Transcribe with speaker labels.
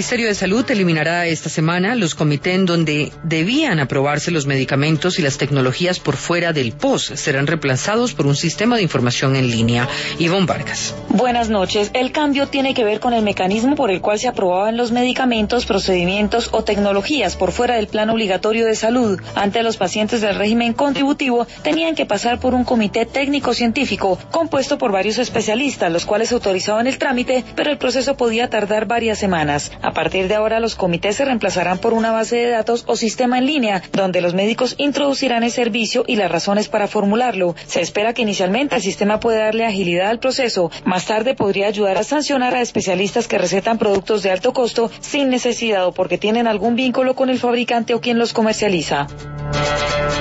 Speaker 1: Ministerio de Salud eliminará esta semana los comités en donde debían aprobarse los medicamentos y las tecnologías por fuera del POS. Serán reemplazados por un sistema de información en línea. Ivonne Vargas.
Speaker 2: Buenas noches. El cambio tiene que ver con el mecanismo por el cual se aprobaban los medicamentos, procedimientos o tecnologías por fuera del plan obligatorio de salud. Antes, los pacientes del régimen contributivo tenían que pasar por un comité técnico-científico compuesto por varios especialistas, los cuales autorizaban el trámite, pero el proceso podía tardar varias semanas. A partir de ahora, los comités se reemplazarán por una base de datos o sistema en línea, donde los médicos introducirán el servicio y las razones para formularlo. Se espera que inicialmente el sistema pueda darle agilidad al proceso. Más tarde podría ayudar a sancionar a especialistas que recetan productos de alto costo sin necesidad o porque tienen algún vínculo con el fabricante o quien los comercializa.